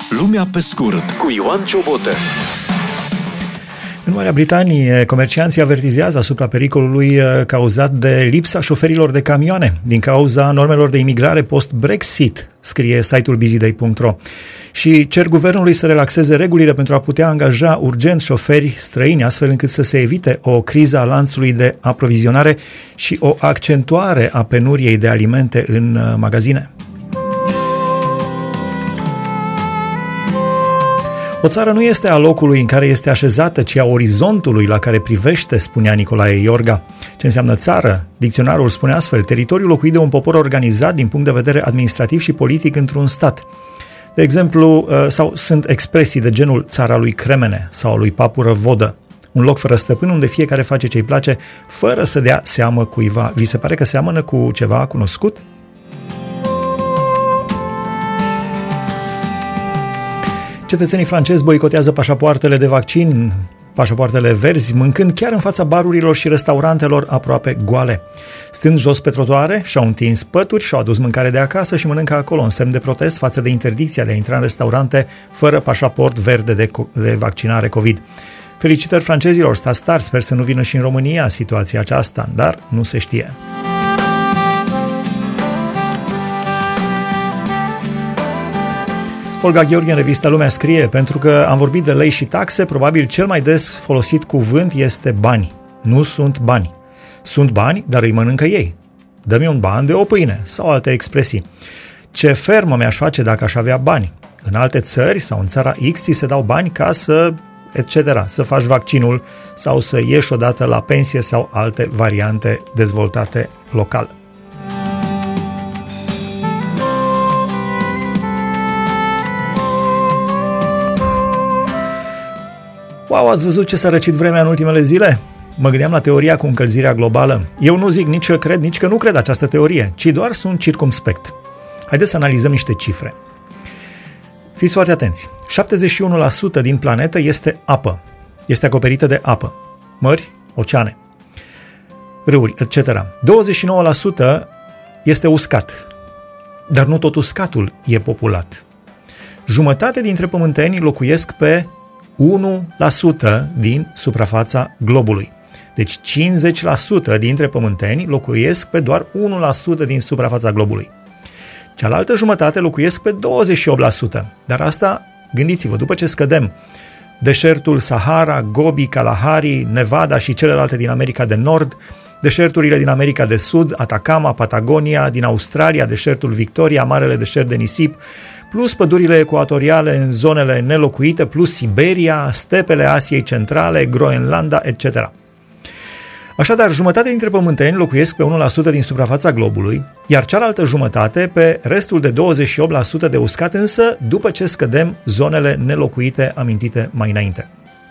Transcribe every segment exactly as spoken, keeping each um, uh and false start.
Lumea pe scurt cu Ioan Ciobotă. În Marea Britanie, comercianții avertizează asupra pericolului cauzat de lipsa șoferilor de camioane din cauza normelor de imigrare post-Brexit, scrie site-ul busyday punct ro, și cer guvernului să relaxeze regulile pentru a putea angaja urgent șoferi străini, astfel încât să se evite o criză a lanțului de aprovizionare și o accentuare a penuriei de alimente în magazine. O țară nu este a locului în care este așezată, ci a orizontului la care privește, spunea Nicolae Iorga. Ce înseamnă țară? Dicționarul spune astfel: teritoriul locuit de un popor organizat din punct de vedere administrativ și politic într-un stat. De exemplu, sau sunt expresii de genul țara lui Cremene sau a lui Papură Vodă, un loc fără stăpân unde fiecare face ce-i place, fără să dea seamă cuiva. Vi se pare că seamănă cu ceva cunoscut? Cetățenii francezi boicotează pașapoartele de vaccin, pașapoartele verzi, mâncând chiar în fața barurilor și restaurantelor aproape goale. Stând jos pe trotuare, și-au întins pături, și-au adus mâncare de acasă și mănâncă acolo, în semn de protest față de interdicția de a intra în restaurante fără pașaport verde de, de vaccinare COVID. Felicitări francezilor, stați tari, sper să nu vină și în România situația aceasta, dar nu se știe. Olga Gheorghe în revista Lumea scrie: pentru că am vorbit de lei și taxe, probabil cel mai des folosit cuvânt este bani. Nu sunt bani. Sunt bani, dar îi mănâncă ei. Dă-mi un ban de o pâine, sau alte expresii. Ce fermă mi-aș face dacă aș avea bani? În alte țări sau în țara X ți se dau bani ca să et cetera, să faci vaccinul sau să ieși odată la pensie sau alte variante dezvoltate local. Wow, ați văzut ce s-a răcit vremea în ultimele zile? Mă gândeam la teoria cu încălzirea globală. Eu nu zic nici că cred, nici că nu cred această teorie, ci doar sunt circumspect. Haideți să analizăm niște cifre. Fiți foarte atenți. șaptezeci și unu la sută din planetă este apă. Este acoperită de apă. Mări, oceane, râuri, et cetera. douăzeci și nouă la sută este uscat. Dar nu tot uscatul e populat. Jumătate dintre pământeni locuiesc pe unu la sută din suprafața globului. Deci cincizeci la sută dintre pământeni locuiesc pe doar unu la sută din suprafața globului. Cealaltă jumătate locuiesc pe douăzeci și opt la sută. Dar asta, gândiți-vă, după ce scădem deșertul Sahara, Gobi, Kalahari, Nevada și celelalte din America de Nord, deșerturile din America de Sud, Atacama, Patagonia, din Australia, deșertul Victoria, marele deșert de nisip, plus pădurile ecuatoriale în zonele nelocuite, plus Siberia, stepele Asiei Centrale, Groenlanda, et cetera. Așadar, jumătate dintre pământeni locuiesc pe unu la sută din suprafața globului, iar cealaltă jumătate pe restul de douăzeci și opt la sută de uscat, însă după ce scădem zonele nelocuite amintite mai înainte.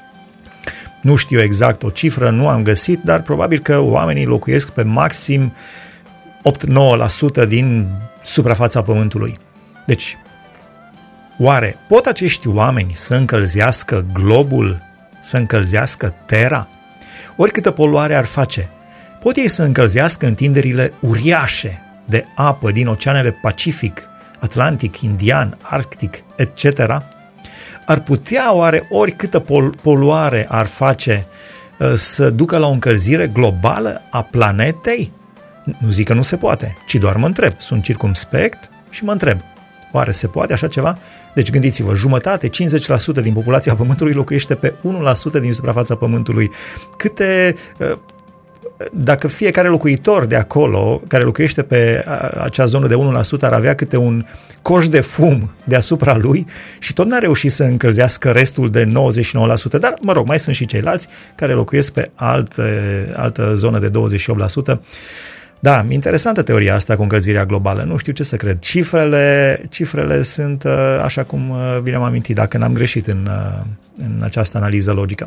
Nu știu exact o cifră, nu am găsit, dar probabil că oamenii locuiesc pe maxim opt-nouă la sută din suprafața pământului. Deci, oare pot acești oameni să încălzească globul, să încălzească Terra? Oricâtă poluare ar face, pot ei să încălzească întinderile uriașe de apă din oceanele Pacific, Atlantic, Indian, Arctic, et cetera? Ar putea oare oricâtă pol- poluare ar face să ducă la o încălzire globală a planetei? Nu zic că nu se poate, ci doar mă întreb. Sunt circumspect și mă întreb. Oare se poate așa ceva? Deci gândiți-vă, jumătate, cincizeci la sută din populația Pământului locuiește pe unu la sută din suprafața Pământului. Câte, dacă fiecare locuitor de acolo, care locuiește pe acea zonă de unu la sută, ar avea câte un coș de fum deasupra lui și tot n-a reușit să încălzească restul de nouăzeci și nouă la sută, dar, mă rog, mai sunt și ceilalți care locuiesc pe alte, altă zonă de douăzeci și opt la sută. Da, interesantă teoria asta cu încălzirea globală. Nu știu ce să cred. Cifrele, cifrele sunt așa cum vi le-am amintit, dacă n-am greșit în, în această analiză logică.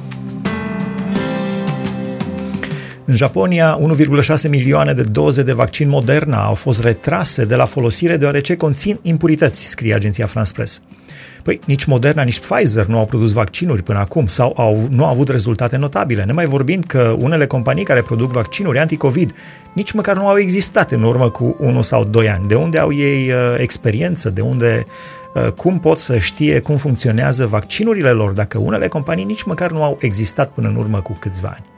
În Japonia, unu virgulă șase milioane de doze de vaccin Moderna au fost retrase de la folosire deoarece conțin impurități, scrie agenția France Press. Păi nici Moderna, nici Pfizer nu au produs vaccinuri până acum sau au, nu au avut rezultate notabile, nemai vorbind că unele companii care produc vaccinuri anti-COVID nici măcar nu au existat în urmă cu unu sau doi ani. De unde au ei uh, experiență, de unde cum pot să știe cum funcționează vaccinurile lor dacă unele companii nici măcar nu au existat până în urmă cu câțiva ani.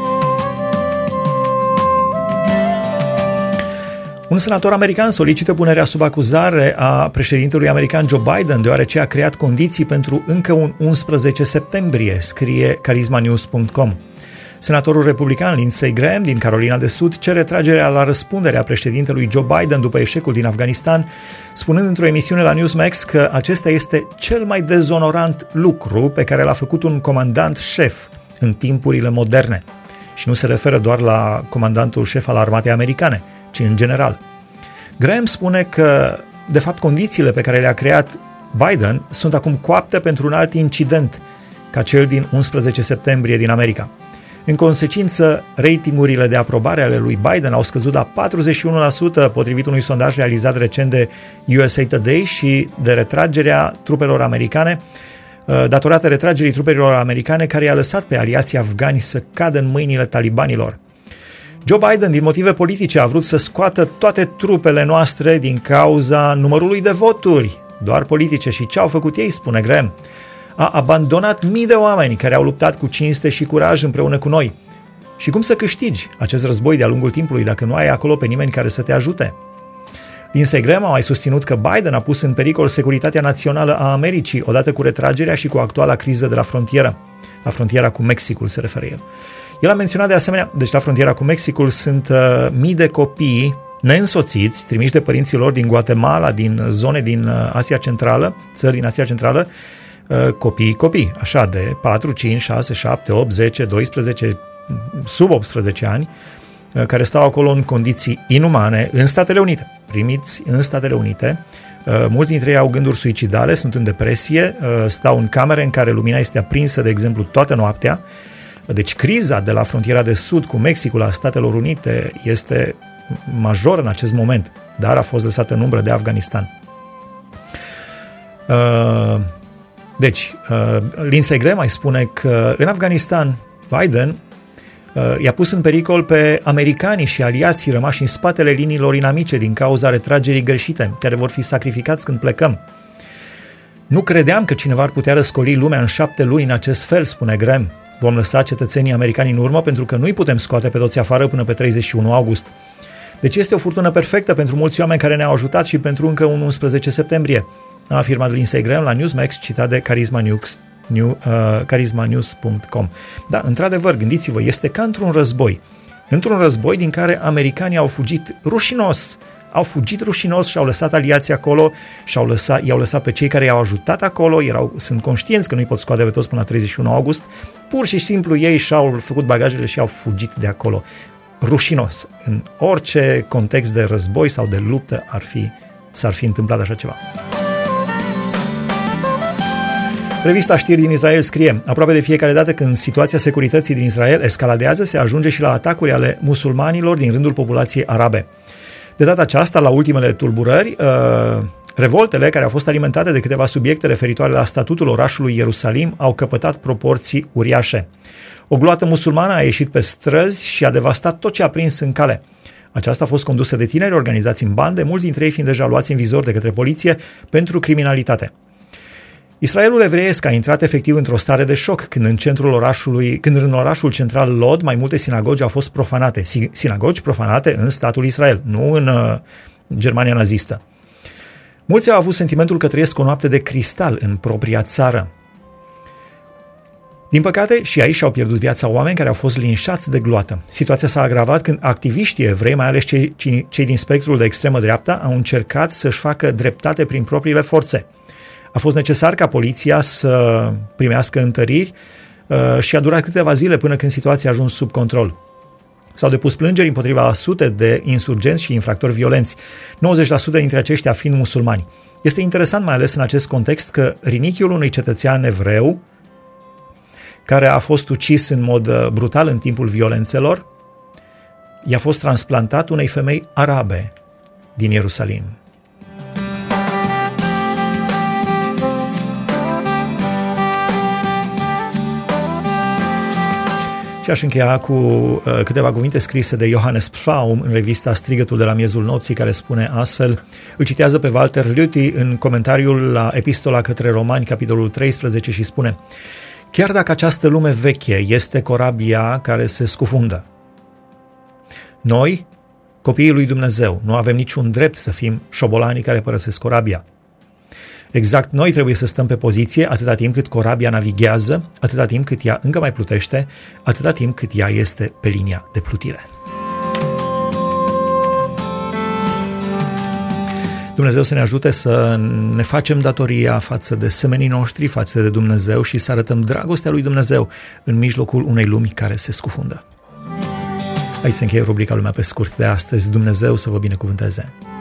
Un senator american solicită punerea sub acuzare a președintelui american Joe Biden, deoarece a creat condiții pentru încă un unsprezece septembrie, scrie carisma news punct com. Senatorul republican Lindsey Graham din Carolina de Sud cere tragerea la răspundere a președintelui Joe Biden după eșecul din Afganistan, spunând într-o emisiune la Newsmax că acesta este cel mai dezonorant lucru pe care l-a făcut un comandant șef în timpurile moderne. Și nu se referă doar la comandantul șef al armatei americane, ci în general. Graham spune că, de fapt, condițiile pe care le-a creat Biden sunt acum coapte pentru un alt incident, ca cel din unsprezece septembrie din America. În consecință, ratingurile de aprobare ale lui Biden au scăzut la patruzeci și unu la sută potrivit unui sondaj realizat recent de U S A Today și de retragerea trupelor americane, datorată retragerii trupelor americane care i-a lăsat pe aliații afgani să cadă în mâinile talibanilor. Joe Biden, din motive politice, a vrut să scoată toate trupele noastre din cauza numărului de voturi, doar politice. Și ce au făcut ei, spune Graham? A abandonat mii de oameni care au luptat cu cinste și curaj împreună cu noi. Și cum să câștigi acest război de-a lungul timpului dacă nu ai acolo pe nimeni care să te ajute? Lindsey Graham a mai susținut că Biden a pus în pericol securitatea națională a Americii odată cu retragerea și cu actuala criză de la frontieră. La frontiera cu Mexicul se referă el. El a menționat de asemenea, deci la frontiera cu Mexicul sunt uh, mii de copii neînsoțiți, trimiși de părinții lor din Guatemala, din zone din uh, Asia Centrală, țări din Asia Centrală, uh, copii, copii, așa de patru, cinci, șase, șapte, opt, zece, doisprezece, sub optsprezece ani, uh, care stau acolo în condiții inumane în Statele Unite, primiți în Statele Unite. Uh, mulți dintre ei au gânduri suicidale, sunt în depresie, uh, stau în camere în care lumina este aprinsă, de exemplu, toată noaptea. Deci criza de la frontiera de sud cu Mexicul a Statelor Unite este majoră în acest moment, dar a fost lăsată în umbră de Afganistan. Deci, Lindsey Graham mai spune că în Afganistan Biden i-a pus în pericol pe americanii și aliații rămași în spatele liniilor inamice din cauza retragerii greșite, care vor fi sacrificați când plecăm. Nu credeam că cineva ar putea răscoli lumea în șapte luni în acest fel, spune Graham. Vom lăsa cetățenii americani în urmă pentru că nu-i putem scoate pe toți afară până pe treizeci și unu august. Deci este o furtună perfectă pentru mulți oameni care ne-au ajutat și pentru încă un unsprezece septembrie, a afirmat Lindsey Graham la Newsmax, citat de Charisma News, new, uh, carisma news punct com. Da, într-adevăr, gândiți-vă, este ca într-un război. Într-un război din care americanii au fugit rușinos, au fugit rușinos și au lăsat aliații acolo și au lăsat, i-au lăsat pe cei care i-au ajutat acolo, erau, sunt conștienți că nu-i pot scoate pe toți până la treizeci și unu august, pur și simplu ei și-au făcut bagajele și au fugit de acolo. Rușinos. În orice context de război sau de luptă ar fi, s-ar fi întâmplat așa ceva. Revista Știri din Israel scrie: aproape de fiecare dată când situația securității din Israel escaladează, se ajunge și la atacuri ale musulmanilor din rândul populației arabe. De data aceasta, la ultimele tulburări, uh, revoltele care au fost alimentate de câteva subiecte referitoare la statutul orașului Ierusalim au căpătat proporții uriașe. O gloată musulmană a ieșit pe străzi și a devastat tot ce a prins în cale. Aceasta a fost condusă de tineri organizați în bande, mulți dintre ei fiind deja luați în vizor de către poliție pentru criminalitate. Israelul evreiesc a intrat efectiv într-o stare de șoc când în centrul orașului, când în orașul central Lod mai multe sinagogi au fost profanate. Sinagogi profanate în statul Israel, nu în uh, Germania nazistă. Mulți au avut sentimentul că trăiesc o noapte de cristal în propria țară. Din păcate, și aici și-au pierdut viața oameni care au fost linșați de gloată. Situația s-a agravat când activiștii evrei, mai ales cei, cei din spectrul de extremă dreapta, au încercat să-și facă dreptate prin propriile forțe. A fost necesar ca poliția să primească întăriri uh, și a durat câteva zile până când situația a ajuns sub control. S-au depus plângeri împotriva a sute de insurgenți și infractori violenți, nouăzeci la sută dintre aceștia fiind musulmani. Este interesant mai ales în acest context că rinichiul unui cetățean evreu care a fost ucis în mod brutal în timpul violențelor i-a fost transplantat unei femei arabe din Ierusalim. Și și aș încheia cu uh, câteva cuvinte scrise de Johannes Pflaum în revista Strigătul de la miezul nopții, care spune astfel, îl citează pe Walter Lüthi în comentariul la Epistola către Romani, capitolul treisprezece, și spune: chiar dacă această lume veche este corabia care se scufundă, noi, copiii lui Dumnezeu, nu avem niciun drept să fim șobolanii care părăsesc corabia. Exact, noi trebuie să stăm pe poziție atâta timp cât corabia navighează, atâta timp cât ea încă mai plutește, atâta timp cât ea este pe linia de plutire. Dumnezeu să ne ajute să ne facem datoria față de semenii noștri, față de Dumnezeu, și să arătăm dragostea lui Dumnezeu în mijlocul unei lumi care se scufundă. Aici se încheie rubrica Lumea pe scurt de astăzi. Dumnezeu să vă binecuvânteze!